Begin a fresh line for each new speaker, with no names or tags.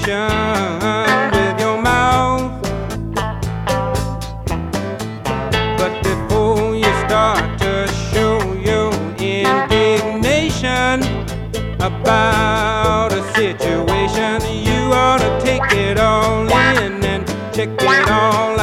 information with your mouth. But before you start to show your indignation about a situation, you ought to take it all in and check it all